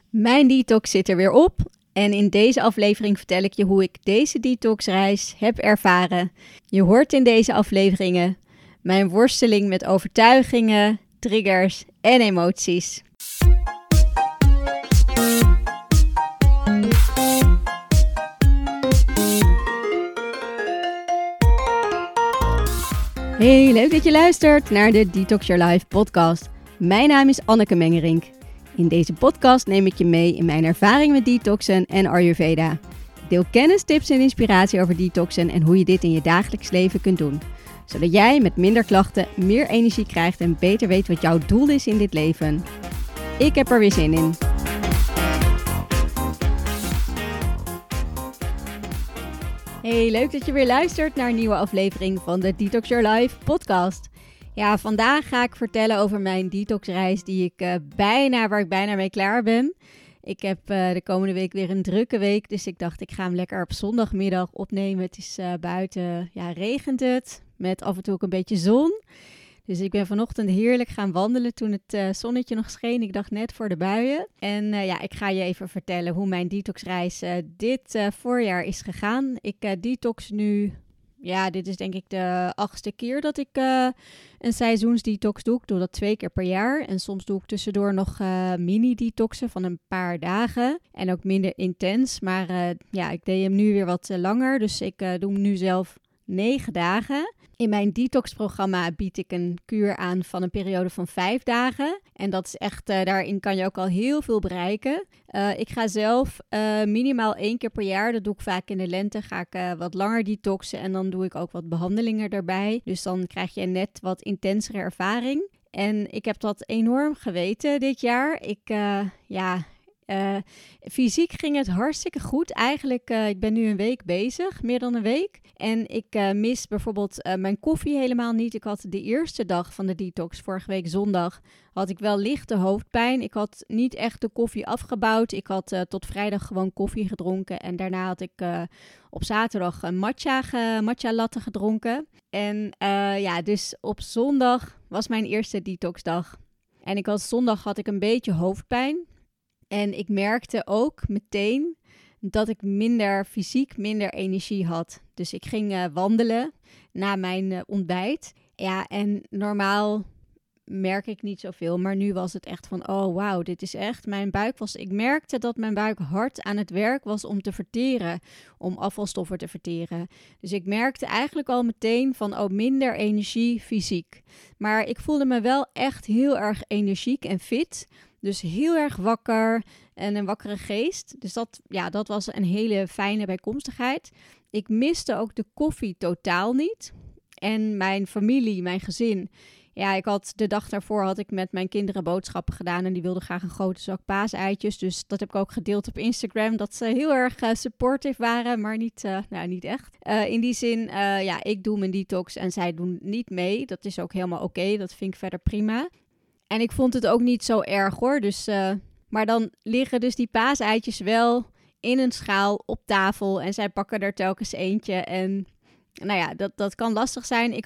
Mijn detox zit er weer op en in deze aflevering vertel ik je hoe ik deze detoxreis heb ervaren. Je hoort in deze afleveringen mijn worsteling met overtuigingen, triggers en emoties. Hey, leuk dat je luistert naar de Detox Your Life podcast. Mijn naam is Anneke Mengerink. In deze podcast neem ik je mee in mijn ervaring met detoxen en Ayurveda. Ik deel kennis, tips en inspiratie over detoxen en hoe je dit in je dagelijks leven kunt doen. Zodat jij met minder klachten meer energie krijgt en beter weet wat jouw doel is in dit leven. Ik heb er weer zin in. Hey, leuk dat je weer luistert naar een nieuwe aflevering van de Detox Your Life podcast. Ja, vandaag ga ik vertellen over mijn detoxreis waar ik bijna mee klaar ben. Ik heb de komende week weer een drukke week, dus ik dacht ik ga hem lekker op zondagmiddag opnemen. Het is buiten, regent het, met af en toe ook een beetje zon. Dus ik ben vanochtend heerlijk gaan wandelen toen het zonnetje nog scheen. Ik dacht net voor de buien. En ik ga je even vertellen hoe mijn detoxreis dit voorjaar is gegaan. Ik detox nu. Ja, dit is denk ik de 8e keer dat ik een seizoensdetox doe. Ik doe dat 2 keer per jaar. En soms doe ik tussendoor nog mini-detoxen van een paar dagen. En ook minder intens. Maar ik deed hem nu weer wat langer. Dus ik doe hem nu zelf 9 dagen. In mijn detox-programma bied ik een kuur aan van een periode van 5 dagen. En dat is echt, daarin kan je ook al heel veel bereiken. Ik ga zelf minimaal 1 keer per jaar, dat doe ik vaak in de lente, ga ik wat langer detoxen. En dan doe ik ook wat behandelingen erbij. Dus dan krijg je net wat intensere ervaring. En ik heb dat enorm geweten dit jaar. Fysiek ging het hartstikke goed. Eigenlijk, ik ben nu een week bezig, meer dan een week. En ik mis bijvoorbeeld mijn koffie helemaal niet. Ik had de eerste dag van de detox, vorige week zondag, had ik wel lichte hoofdpijn. Ik had niet echt de koffie afgebouwd. Ik had tot vrijdag gewoon koffie gedronken. En daarna had ik op zaterdag een matcha latte gedronken. En dus op zondag was mijn eerste detoxdag. En zondag had ik een beetje hoofdpijn. En ik merkte ook meteen dat ik fysiek minder energie had. Dus ik ging wandelen na mijn ontbijt. Ja, en normaal merk ik niet zoveel. Maar nu was het echt van, oh wauw, dit is echt. Ik merkte dat mijn buik hard aan het werk was om te verteren. Om afvalstoffen te verteren. Dus ik merkte eigenlijk al meteen van, minder energie fysiek. Maar ik voelde me wel echt heel erg energiek en fit. Dus heel erg wakker en een wakkere geest. Dus dat was een hele fijne bijkomstigheid. Ik miste ook de koffie totaal niet. En mijn familie, mijn gezin. Ja, de dag daarvoor had ik met mijn kinderen boodschappen gedaan. En die wilden graag een grote zak paaseitjes. Dus dat heb ik ook gedeeld op Instagram. Dat ze heel erg supportive waren, maar niet echt. In die zin, ik doe mijn detox en zij doen niet mee. Dat is ook helemaal oké. Dat vind ik verder prima. En ik vond het ook niet zo erg hoor. Dus, maar dan liggen dus die paaseitjes wel in een schaal op tafel. En zij pakken er telkens eentje. En dat kan lastig zijn.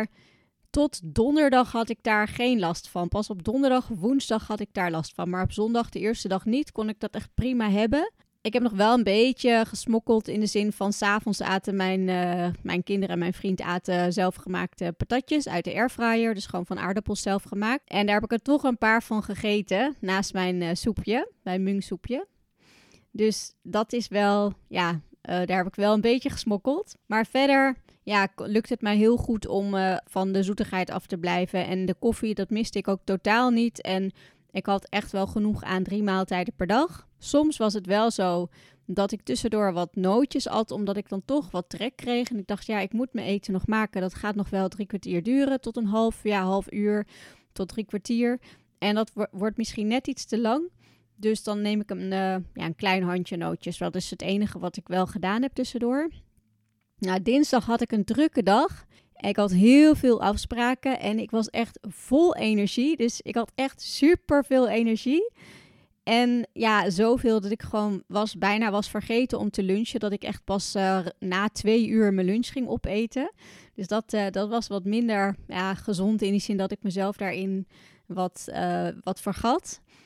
Tot donderdag had ik daar geen last van. Pas op donderdag, woensdag had ik daar last van. Maar op zondag, de eerste dag niet, kon ik dat echt prima hebben. Ik heb nog wel een beetje gesmokkeld in de zin van 's avonds aten mijn kinderen en mijn vriend zelfgemaakte patatjes uit de airfryer. Dus gewoon van aardappels zelf gemaakt. En daar heb ik er toch een paar van gegeten naast mijn soepje, mijn mungsoepje. Dus dat is wel, daar heb ik wel een beetje gesmokkeld. Maar verder lukt het mij heel goed om van de zoetigheid af te blijven. En de koffie, dat miste ik ook totaal niet. En ik had echt wel genoeg aan 3 maaltijden per dag. Soms was het wel zo dat ik tussendoor wat nootjes at, omdat ik dan toch wat trek kreeg. En ik dacht, ik moet mijn eten nog maken. Dat gaat nog wel 3 kwartier duren tot een half uur tot 3 kwartier. En dat wordt misschien net iets te lang. Dus dan neem ik een klein handje nootjes. Dat is het enige wat ik wel gedaan heb tussendoor. Dinsdag had ik een drukke dag. Ik had heel veel afspraken en ik was echt vol energie. Dus ik had echt super veel energie. En zoveel dat ik gewoon bijna was vergeten om te lunchen. Dat ik echt pas na 2 uur mijn lunch ging opeten. Dus dat was wat minder gezond in die zin dat ik mezelf daarin wat vergat.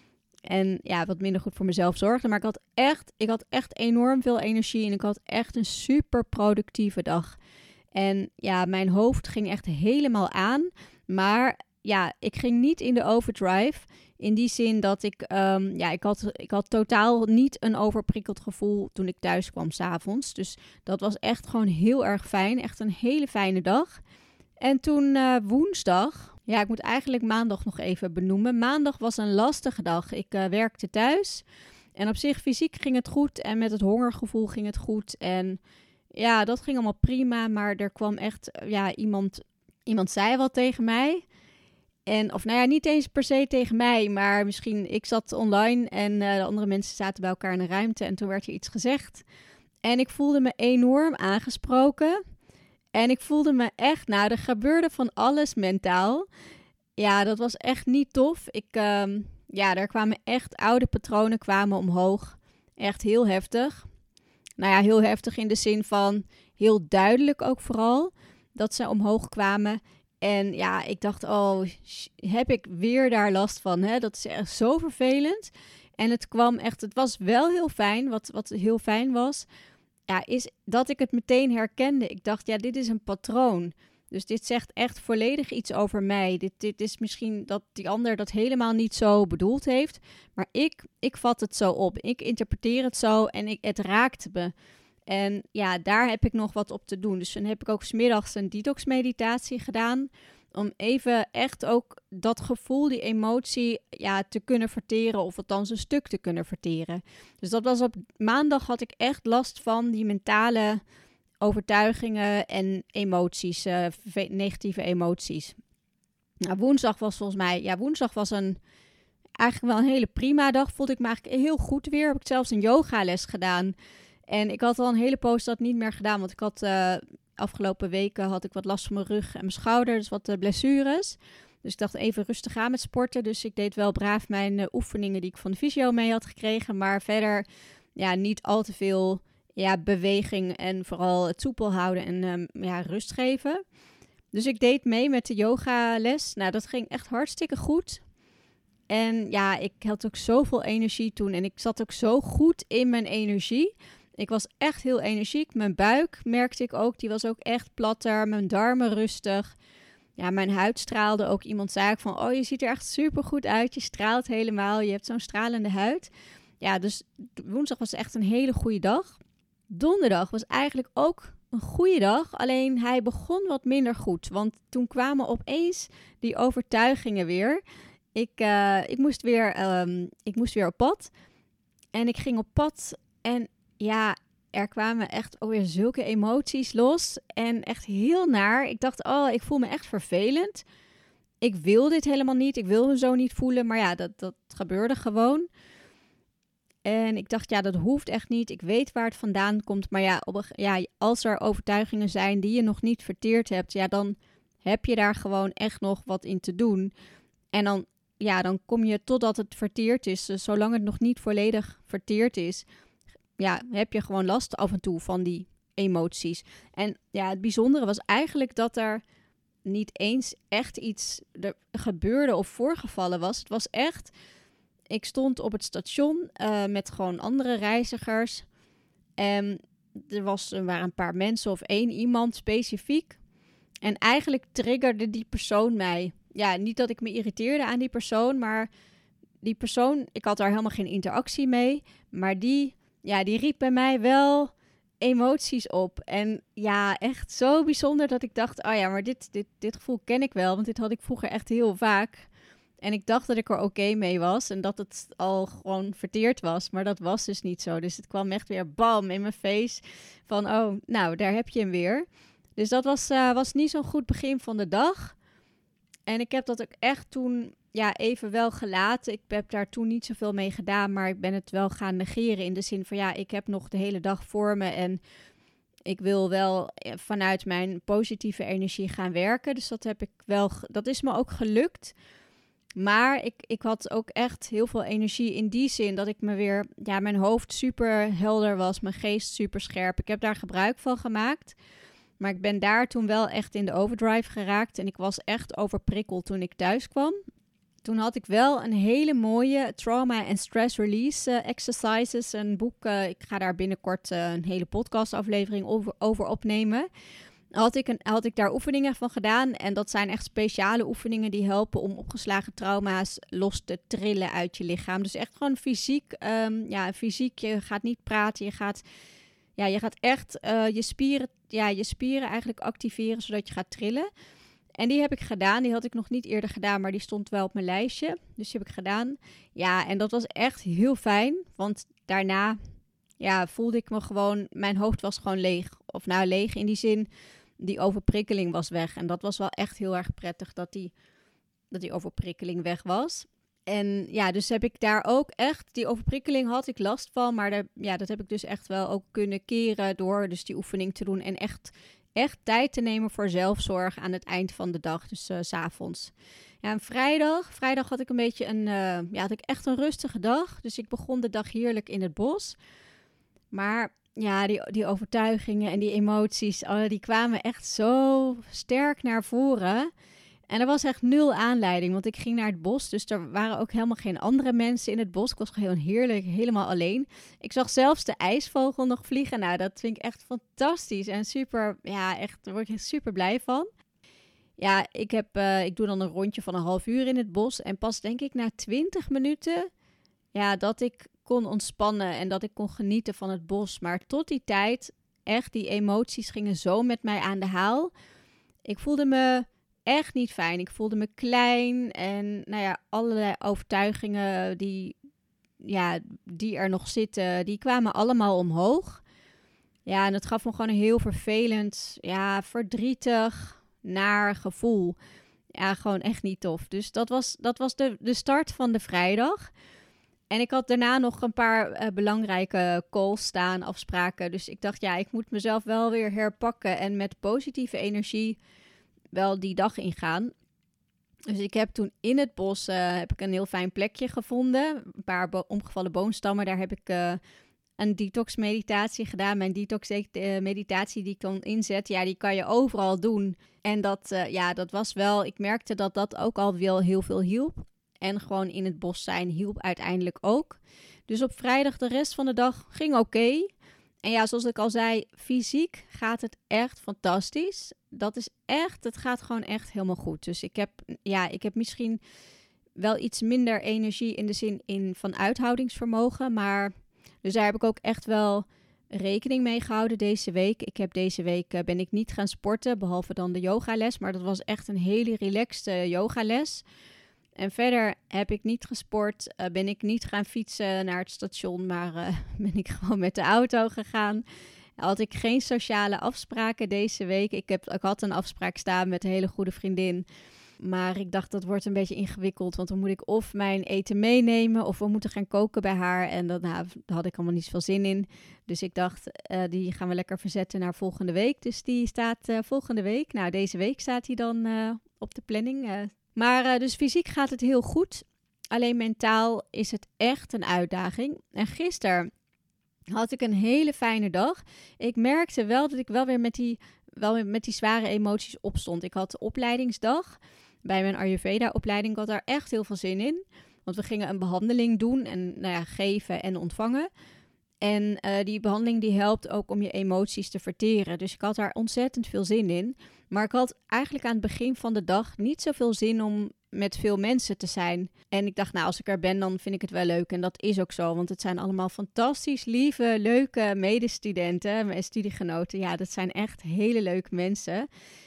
En ja, wat minder goed voor mezelf zorgde. Maar ik had echt enorm veel energie en ik had echt een super productieve dag. En ja, mijn hoofd ging echt helemaal aan. Maar ja, ik ging niet in de overdrive. In die zin dat ik had totaal niet een overprikkeld gevoel toen ik thuis kwam 's avonds. Dus dat was echt gewoon heel erg fijn. Echt een hele fijne dag. En toen woensdag, ja, ik moet eigenlijk maandag nog even benoemen. Maandag was een lastige dag. Ik werkte thuis en op zich fysiek ging het goed en met het hongergevoel ging het goed. En ja, dat ging allemaal prima, maar er kwam echt, iemand zei wat tegen mij. En, of nou ja, niet eens per se tegen mij, maar misschien, ik zat online en de andere mensen zaten bij elkaar in een ruimte en toen werd er iets gezegd. En ik voelde me enorm aangesproken. En ik voelde me echt, er gebeurde van alles mentaal. Ja, dat was echt niet tof. Daar kwamen echt oude patronen kwamen omhoog. Echt heel heftig. Nou ja, heel heftig in de zin van heel duidelijk ook vooral dat ze omhoog kwamen. En ja, ik dacht, heb ik weer daar last van? Hè? Dat is echt zo vervelend. En het was wel heel fijn, wat heel fijn was, ja, is dat ik het meteen herkende. Ik dacht, ja, dit is een patroon. Dus dit zegt echt volledig iets over mij. Dit is misschien dat die ander dat helemaal niet zo bedoeld heeft. Maar ik vat het zo op. Ik interpreteer het zo en het raakt me. En ja, daar heb ik nog wat op te doen. Dus dan heb ik ook 's middags een detox-meditatie gedaan. Om even echt ook dat gevoel, die emotie, ja, te kunnen verteren. Of althans een stuk te kunnen verteren. Dus dat was op maandag had ik echt last van die mentale overtuigingen en emoties. Negatieve emoties. Nou, woensdag was eigenlijk wel een hele prima dag. Voelde ik me eigenlijk heel goed weer. Heb ik zelfs een yogales gedaan. En ik had al een hele poos dat niet meer gedaan. Want ik had afgelopen weken had ik wat last van mijn rug en mijn schouder. Dus wat blessures. Dus ik dacht even rustig aan met sporten. Dus ik deed wel braaf mijn oefeningen die ik van de fysio mee had gekregen. Maar verder niet al te veel beweging. En vooral het soepel houden en rust geven. Dus ik deed mee met de yogales. Nou, dat ging echt hartstikke goed. En ja, ik had ook zoveel energie toen. En ik zat ook zo goed in mijn energie. Ik was echt heel energiek. Mijn buik merkte ik ook. Die was ook echt platter. Mijn darmen rustig. Ja, mijn huid straalde ook. Iemand zei ook van, je ziet er echt super goed uit. Je straalt helemaal. Je hebt zo'n stralende huid. Ja, dus woensdag was echt een hele goede dag. Donderdag was eigenlijk ook een goede dag. Alleen hij begon wat minder goed. Want toen kwamen opeens die overtuigingen weer. Ik moest weer op pad. En ik ging op pad. En ja, er kwamen echt ook weer zulke emoties los. En echt heel naar. Ik dacht, ik voel me echt vervelend. Ik wil dit helemaal niet. Ik wil me zo niet voelen. Maar ja, dat gebeurde gewoon. En ik dacht, dat hoeft echt niet. Ik weet waar het vandaan komt. Maar als er overtuigingen zijn die je nog niet verteerd hebt, dan heb je daar gewoon echt nog wat in te doen. En dan kom je totdat het verteerd is. Dus zolang het nog niet volledig verteerd is, heb je gewoon last af en toe van die emoties. En ja, het bijzondere was eigenlijk dat er niet eens echt iets gebeurde of voorgevallen was. Het was echt, ik stond op het station met gewoon andere reizigers. En er waren een paar mensen of één iemand specifiek. En eigenlijk triggerde die persoon mij. Ja, niet dat ik me irriteerde aan die persoon, maar die persoon, ik had daar helemaal geen interactie mee. Maar die riep bij mij wel emoties op. En ja, echt zo bijzonder dat ik dacht, maar dit gevoel ken ik wel. Want dit had ik vroeger echt heel vaak. En ik dacht dat ik er oké mee was en dat het al gewoon verteerd was. Maar dat was dus niet zo. Dus het kwam echt weer bam in mijn face van, daar heb je hem weer. Dus dat was niet zo'n goed begin van de dag. En ik heb dat ook echt toen even wel gelaten. Ik heb daar toen niet zoveel mee gedaan, maar ik ben het wel gaan negeren in de zin van ik heb nog de hele dag voor me en ik wil wel vanuit mijn positieve energie gaan werken. Dus dat is me ook gelukt. Maar ik had ook echt heel veel energie in die zin dat ik me weer, mijn hoofd super helder was, mijn geest super scherp. Ik heb daar gebruik van gemaakt. Maar ik ben daar toen wel echt in de overdrive geraakt en ik was echt overprikkeld toen ik thuis kwam. toen had ik wel een hele mooie trauma en stress release exercises. Een boek, ik ga daar binnenkort een hele podcastaflevering over opnemen. Had ik daar oefeningen van gedaan. En dat zijn echt speciale oefeningen die helpen om opgeslagen trauma's los te trillen uit je lichaam. Dus echt gewoon fysiek. Fysiek, je gaat niet praten. Je gaat echt je spieren eigenlijk activeren zodat je gaat trillen. En die heb ik gedaan. Die had ik nog niet eerder gedaan, maar die stond wel op mijn lijstje. Dus die heb ik gedaan. Ja, en dat was echt heel fijn. Want daarna voelde ik me gewoon... Mijn hoofd was gewoon leeg. Of nou, leeg in die zin... Die overprikkeling was weg. En dat was wel echt heel erg prettig dat die overprikkeling weg was. En ja, dus heb ik daar ook echt... Die overprikkeling had ik last van. Maar dat heb ik dus echt wel ook kunnen keren door dus die oefening te doen. En echt tijd te nemen voor zelfzorg aan het eind van de dag. Dus 's avonds. Ja, en vrijdag had ik een beetje had ik echt een rustige dag. Dus ik begon de dag heerlijk in het bos. Maar... Ja, die overtuigingen en die emoties, die kwamen echt zo sterk naar voren. En er was echt 0 aanleiding, want ik ging naar het bos. Dus er waren ook helemaal geen andere mensen in het bos. Ik was gewoon heerlijk, helemaal alleen. Ik zag zelfs de ijsvogel nog vliegen. Nou, dat vind ik echt fantastisch en super, daar word ik super blij van. Ja, ik doe dan een rondje van een half uur in het bos. En pas denk ik na 20 minuten, dat ik kon ontspannen en dat ik kon genieten van het bos. Maar tot die tijd, echt, die emoties gingen zo met mij aan de haal. Ik voelde me echt niet fijn. Ik voelde me klein en allerlei overtuigingen die er nog zitten, die kwamen allemaal omhoog. Ja, en het gaf me gewoon een heel vervelend, verdrietig, naar gevoel. Ja, gewoon echt niet tof. Dus dat was de start van de vrijdag. En ik had daarna nog een paar belangrijke calls staan, afspraken. Dus ik dacht, ik moet mezelf wel weer herpakken en met positieve energie wel die dag ingaan. Dus ik heb toen in het bos heb ik een heel fijn plekje gevonden. Een paar omgevallen boomstammen. Daar heb ik een detox meditatie gedaan. Mijn detox meditatie die ik dan inzet, die kan je overal doen. En dat was wel, ik merkte dat dat ook al wel heel veel hielp. En gewoon in het bos zijn hielp uiteindelijk ook. Dus op vrijdag de rest van de dag ging oké. En zoals ik al zei, fysiek gaat het echt fantastisch. Het gaat gewoon echt helemaal goed. Dus ik heb misschien wel iets minder energie in de zin van uithoudingsvermogen. Maar dus daar heb ik ook echt wel rekening mee gehouden deze week. Deze week ben ik niet gaan sporten, behalve dan de yogales. Maar dat was echt een hele relaxte yogales. En verder heb ik niet gesport, ben ik niet gaan fietsen naar het station, maar ben ik gewoon met de auto gegaan. Had ik geen sociale afspraken deze week. Ik had een afspraak staan met een hele goede vriendin. Maar ik dacht, dat wordt een beetje ingewikkeld, want dan moet ik of mijn eten meenemen of we moeten gaan koken bij haar. En daar had ik allemaal niet zoveel zin in. Dus ik dacht, die gaan we lekker verzetten naar volgende week. Dus die staat volgende week. Nou, deze week staat hij dan op de planning. Maar dus fysiek gaat het heel goed. Alleen mentaal is het echt een uitdaging. En gisteren had ik een hele fijne dag. Ik merkte wel dat ik wel weer met die zware emoties opstond. Ik had de opleidingsdag bij mijn Ayurveda-opleiding. Ik had daar echt heel veel zin in. Want we gingen een behandeling doen en geven en ontvangen. En die behandeling die helpt ook om je emoties te verteren. Dus ik had daar ontzettend veel zin in. Maar ik had eigenlijk aan het begin van de dag niet zoveel zin om met veel mensen te zijn. En ik dacht, als ik er ben, dan vind ik het wel leuk. En dat is ook zo, want het zijn allemaal fantastisch lieve, leuke medestudenten, mijn studiegenoten. Ja, dat zijn echt hele leuke mensen.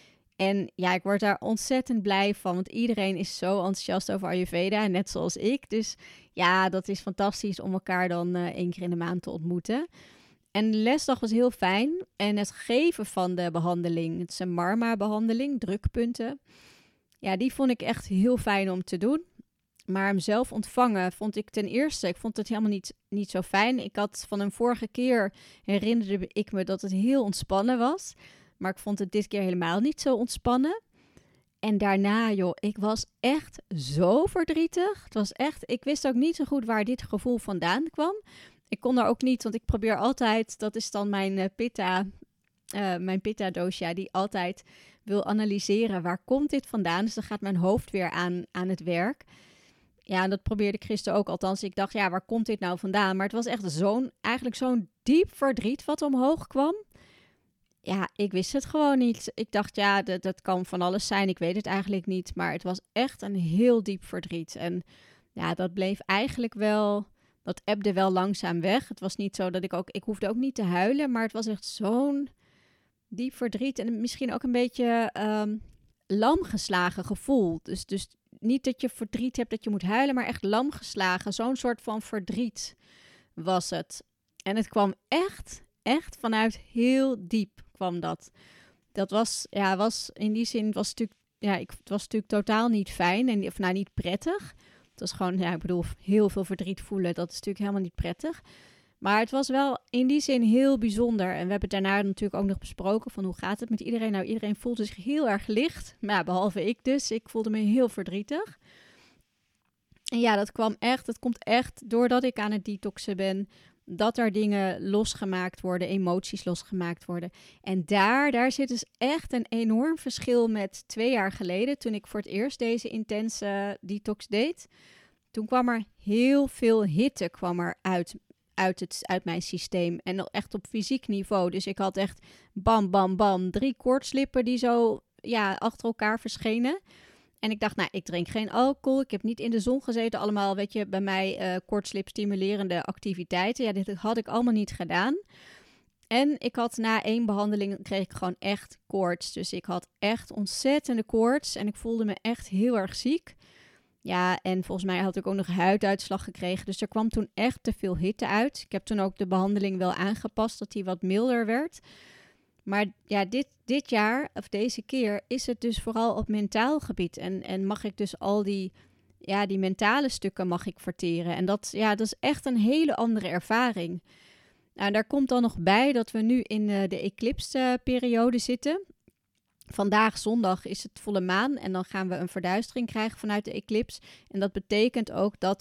En ik word daar ontzettend blij van, want iedereen is zo enthousiast over Ayurveda, net zoals ik. Dus dat is fantastisch om elkaar dan 1 keer in de maand te ontmoeten. En de lesdag was heel fijn. En het geven van de behandeling, het is een Marma-behandeling, drukpunten. Ja, die vond ik echt heel fijn om te doen. Maar hem zelf ontvangen vond ik ten eerste, ik vond het helemaal niet zo fijn. Ik had van een vorige keer, herinnerde ik me dat het heel ontspannen was. Maar ik vond het dit keer helemaal niet zo ontspannen. En daarna, ik was echt zo verdrietig. Het was echt, ik wist ook niet zo goed waar dit gevoel vandaan kwam. Ik kon daar ook niet, want ik probeer altijd, dat is dan mijn Pitta dosha, die altijd wil analyseren waar komt dit vandaan. Dus dan gaat mijn hoofd weer aan het werk. Ja, en dat probeerde ik gisteren ook. Althans, ik dacht, ja, waar komt dit nou vandaan? Maar het was echt eigenlijk zo'n diep verdriet wat omhoog kwam. Ja, ik wist het gewoon niet. Ik dacht, ja, dat kan van alles zijn. Ik weet het eigenlijk niet. Maar het was echt een heel diep verdriet. En ja, dat bleef eigenlijk wel... Dat ebde wel langzaam weg. Het was niet zo dat ik hoefde ook niet te huilen. Maar het was echt zo'n diep verdriet. En misschien ook een beetje lam geslagen gevoel. Dus niet dat je verdriet hebt dat je moet huilen, maar echt lam geslagen. Zo'n soort van verdriet was het. En het kwam echt vanuit heel diep kwam dat. Dat was in die zin, het was natuurlijk totaal niet fijn. Of nou, niet prettig. Het was gewoon, ja, ik bedoel, heel veel verdriet voelen. Dat is natuurlijk helemaal niet prettig. Maar het was wel in die zin heel bijzonder. En we hebben het daarna natuurlijk ook nog besproken van hoe gaat het met iedereen. Nou, iedereen voelde zich heel erg licht. Maar ja, behalve ik dus. Ik voelde me heel verdrietig. En ja, dat komt echt doordat ik aan het detoxen ben. Dat er dingen losgemaakt worden, emoties losgemaakt worden. En daar zit dus echt een enorm verschil met 2 jaar geleden. Toen ik voor het eerst deze intense detox deed. Toen kwam er heel veel hitte uit mijn systeem. En nog echt op fysiek niveau. Dus ik had echt bam, bam, bam. 3 koortslippen die zo achter elkaar verschenen. En ik dacht, nou, ik drink geen alcohol. Ik heb niet in de zon gezeten. Allemaal, weet je, bij mij koortslip stimulerende activiteiten. Ja, dit had ik allemaal niet gedaan. En ik had na 1 behandeling, kreeg ik gewoon echt koorts. Dus ik had echt ontzettende koorts. En ik voelde me echt heel erg ziek. Ja, en volgens mij had ik ook nog huiduitslag gekregen. Dus er kwam toen echt te veel hitte uit. Ik heb toen ook de behandeling wel aangepast, dat die wat milder werd. Maar ja, dit jaar, of deze keer, is het dus vooral op mentaal gebied. En mag ik dus al die mentale stukken mag ik verteren. En dat is echt een hele andere ervaring. Nou, daar komt dan nog bij dat we nu in de eclipse-periode zitten. Vandaag, zondag, is het volle maan en dan gaan we een verduistering krijgen vanuit de eclips. En dat betekent ook dat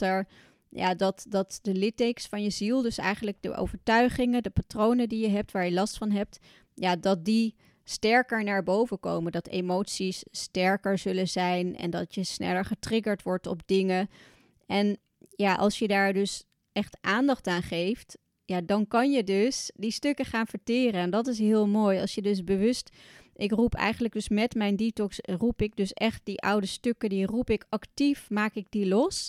dat de littekens van je ziel, dus eigenlijk de overtuigingen, de patronen die je hebt, waar je last van hebt, ja, dat die sterker naar boven komen. Dat emoties sterker zullen zijn en dat je sneller getriggerd wordt op dingen. En ja, als je daar dus echt aandacht aan geeft, ja, dan kan je dus die stukken gaan verteren. En dat is heel mooi. Als je dus bewust... Ik roep eigenlijk dus met mijn detox, roep ik dus echt die oude stukken, die roep ik actief, maak ik die los.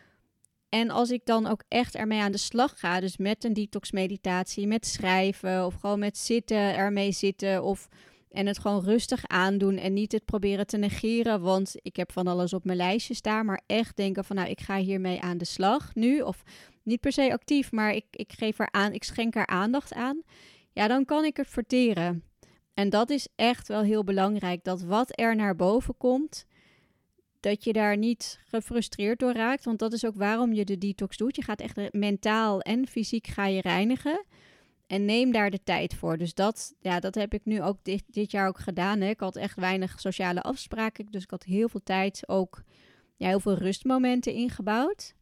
En als ik dan ook echt ermee aan de slag ga, dus met een detox meditatie, met schrijven of gewoon met ermee zitten en het gewoon rustig aandoen en niet het proberen te negeren, want ik heb van alles op mijn lijstje staan, maar echt denken van nou, ik ga hiermee aan de slag nu, of niet per se actief, maar ik schenk er aandacht aan. Ja, dan kan ik het verteren. En dat is echt wel heel belangrijk, dat wat er naar boven komt, dat je daar niet gefrustreerd door raakt. Want dat is ook waarom je de detox doet. Je gaat echt mentaal en fysiek ga je reinigen. En neem daar de tijd voor. Dus dat heb ik nu ook dit jaar ook gedaan. Hè. Ik had echt weinig sociale afspraken. Dus ik had heel veel tijd, ook heel veel rustmomenten ingebouwd.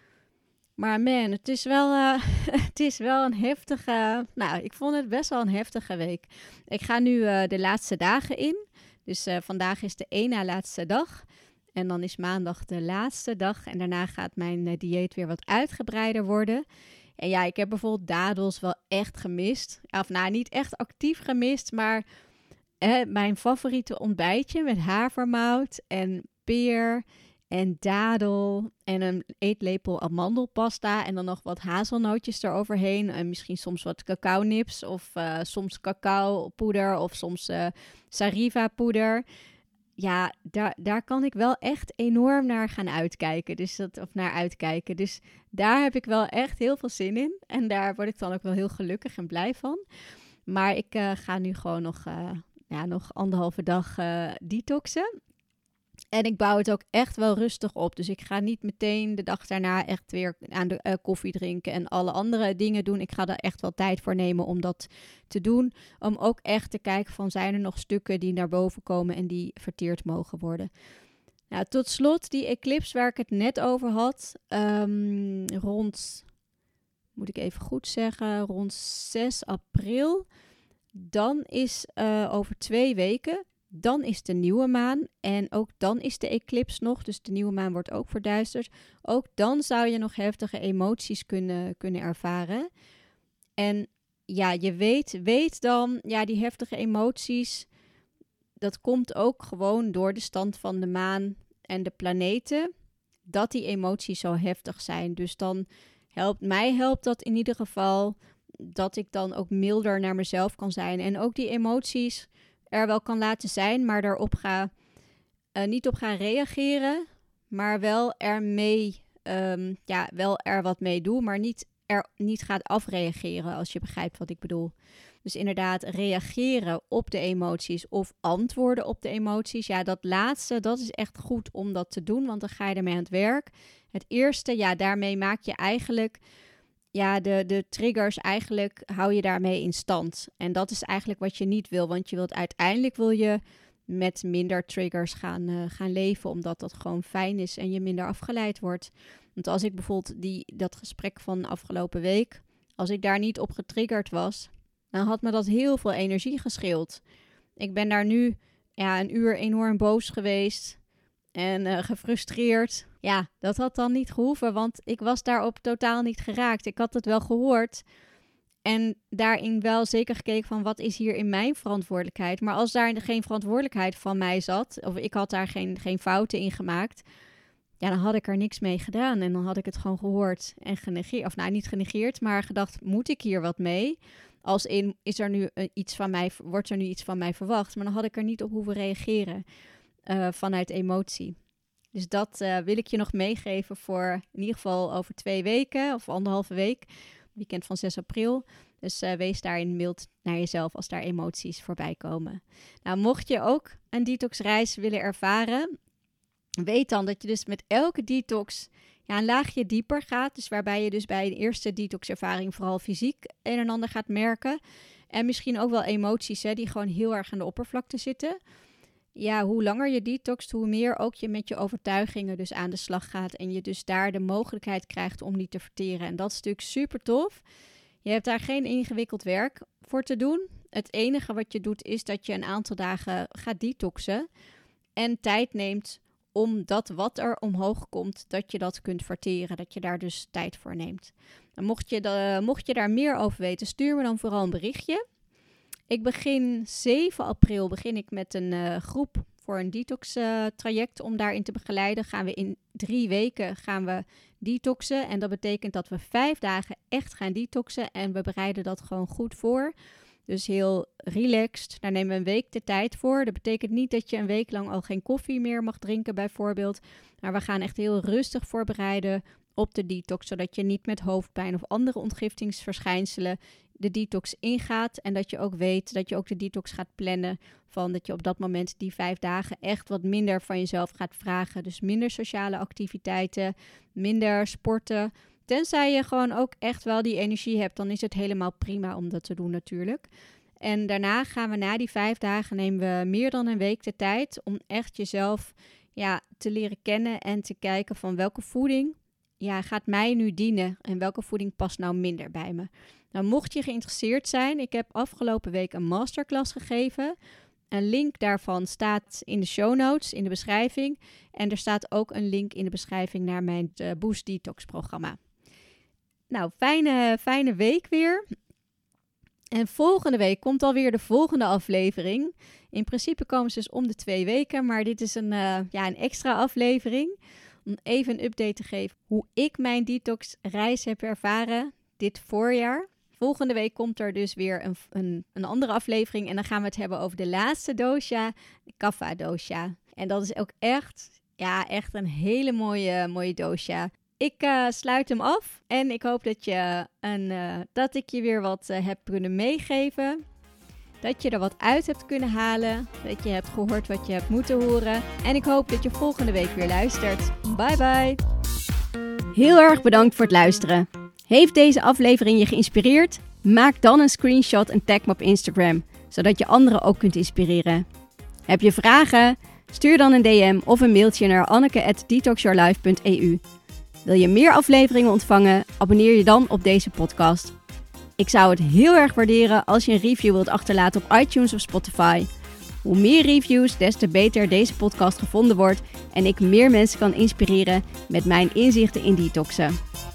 Maar man, het is wel, het is wel een heftige... Nou, ik vond het best wel een heftige week. Ik ga nu de laatste dagen in. Dus vandaag is de 1 na laatste dag. En dan is maandag de laatste dag. En daarna gaat mijn dieet weer wat uitgebreider worden. En ja, ik heb bijvoorbeeld dadels wel echt gemist. Of nou, niet echt actief gemist, maar mijn favoriete ontbijtje met havermout en peer en dadel en een eetlepel amandelpasta en dan nog wat hazelnootjes eroverheen. En misschien soms wat cacao-nips of soms cacao-poeder of soms Sariva-poeder. Ja, daar kan ik wel echt enorm naar gaan uitkijken. Naar uitkijken. Dus daar heb ik wel echt heel veel zin in. En daar word ik dan ook wel heel gelukkig en blij van. Maar ik ga nu gewoon nog 1,5 dag detoxen. En ik bouw het ook echt wel rustig op. Dus ik ga niet meteen de dag daarna echt weer aan de koffie drinken en alle andere dingen doen. Ik ga er echt wel tijd voor nemen om dat te doen. Om ook echt te kijken van, zijn er nog stukken die naar boven komen en die verteerd mogen worden. Nou, tot slot die eclipse waar ik het net over had. Moet ik even goed zeggen, rond 6 april. Dan is over 2 weken Dan is de nieuwe maan en ook dan is de eclips nog. Dus de nieuwe maan wordt ook verduisterd. Ook dan zou je nog heftige emoties kunnen ervaren. En ja, je weet dan, ja, die heftige emoties, dat komt ook gewoon door de stand van de maan en de planeten, dat die emoties zo heftig zijn. Dus dan helpt dat in ieder geval dat ik dan ook milder naar mezelf kan zijn. En ook die emoties er wel kan laten zijn, maar daarop niet op gaan reageren, maar wel wel er wat mee doen, maar niet gaat afreageren, als je begrijpt wat ik bedoel. Dus inderdaad reageren op de emoties of antwoorden op de emoties. Ja, dat laatste, dat is echt goed om dat te doen, want dan ga je ermee aan het werk. Het eerste, ja, daarmee maak je eigenlijk, ja, de triggers eigenlijk hou je daarmee in stand. En dat is eigenlijk wat je niet wil, want uiteindelijk wil je met minder triggers gaan leven, omdat dat gewoon fijn is en je minder afgeleid wordt. Want als ik bijvoorbeeld dat gesprek van afgelopen week, als ik daar niet op getriggerd was, dan had me dat heel veel energie gescheeld. Ik ben daar nu een uur enorm boos geweest en gefrustreerd. Ja, dat had dan niet gehoeven, want ik was daarop totaal niet geraakt. Ik had het wel gehoord en daarin wel zeker gekeken van wat is hier in mijn verantwoordelijkheid. Maar als daar geen verantwoordelijkheid van mij zat, of ik had daar geen fouten in gemaakt, ja, dan had ik er niks mee gedaan. En dan had ik het gewoon gehoord en genegeerd. Of niet genegeerd, maar gedacht, moet ik hier wat mee? Als in, wordt er nu iets van mij verwacht? Maar dan had ik er niet op hoeven reageren vanuit emotie. Dus dat wil ik je nog meegeven voor in ieder geval over 2 weken of 1,5 week. Weekend van 6 april. Dus wees daarin mild naar jezelf als daar emoties voorbij komen. Nou, mocht je ook een detoxreis willen ervaren, weet dan dat je dus met elke detox een laagje dieper gaat. Dus waarbij je dus bij de eerste detoxervaring vooral fysiek een en ander gaat merken. En misschien ook wel emoties die gewoon heel erg aan de oppervlakte zitten. Ja, hoe langer je detoxt, hoe meer ook je met je overtuigingen dus aan de slag gaat. En je dus daar de mogelijkheid krijgt om die te verteren. En dat is natuurlijk super tof. Je hebt daar geen ingewikkeld werk voor te doen. Het enige wat je doet is dat je een aantal dagen gaat detoxen. En tijd neemt om dat wat er omhoog komt, dat je dat kunt verteren. Dat je daar dus tijd voor neemt. En mocht je daar meer over weten, stuur me dan vooral een berichtje. Ik begin 7 april met een groep voor een detox traject om daarin te begeleiden. Gaan we in 3 weken detoxen. En dat betekent dat we 5 dagen echt gaan detoxen. En we bereiden dat gewoon goed voor. Dus heel relaxed. Daar nemen we een week de tijd voor. Dat betekent niet dat je een week lang al geen koffie meer mag drinken bijvoorbeeld. Maar we gaan echt heel rustig voorbereiden op de detox. Zodat je niet met hoofdpijn of andere ontgiftingsverschijnselen de detox ingaat. En dat je ook weet dat je ook de detox gaat plannen. Van dat je op dat moment die 5 dagen echt wat minder van jezelf gaat vragen. Dus minder sociale activiteiten, minder sporten. Tenzij je gewoon ook echt wel die energie hebt, dan is het helemaal prima om dat te doen natuurlijk. En daarna na die 5 dagen nemen we meer dan een week de tijd om echt jezelf te leren kennen en te kijken van welke voeding gaat mij nu dienen en welke voeding past nou minder bij me. Nou, mocht je geïnteresseerd zijn, ik heb afgelopen week een masterclass gegeven. Een link daarvan staat in de show notes, in de beschrijving. En er staat ook een link in de beschrijving naar mijn Boost Detox programma. Nou, fijne week weer. En volgende week komt alweer de volgende aflevering. In principe komen ze dus om de 2 weken, maar dit is een extra aflevering. Om even een update te geven hoe ik mijn detox-reis heb ervaren dit voorjaar. Volgende week komt er dus weer een andere aflevering. En dan gaan we het hebben over de laatste dosha, de Kapha dosha. En dat is ook echt een hele mooie dosha. Ik sluit hem af en ik hoop dat ik je weer wat heb kunnen meegeven. Dat je er wat uit hebt kunnen halen. Dat je hebt gehoord wat je hebt moeten horen. En ik hoop dat je volgende week weer luistert. Bye bye. Heel erg bedankt voor het luisteren. Heeft deze aflevering je geïnspireerd? Maak dan een screenshot en tag me op Instagram, zodat je anderen ook kunt inspireren. Heb je vragen? Stuur dan een DM of een mailtje naar anneke@detoxyourlife.eu. Wil je meer afleveringen ontvangen? Abonneer je dan op deze podcast. Ik zou het heel erg waarderen als je een review wilt achterlaten op iTunes of Spotify. Hoe meer reviews, des te beter deze podcast gevonden wordt en ik meer mensen kan inspireren met mijn inzichten in detoxen.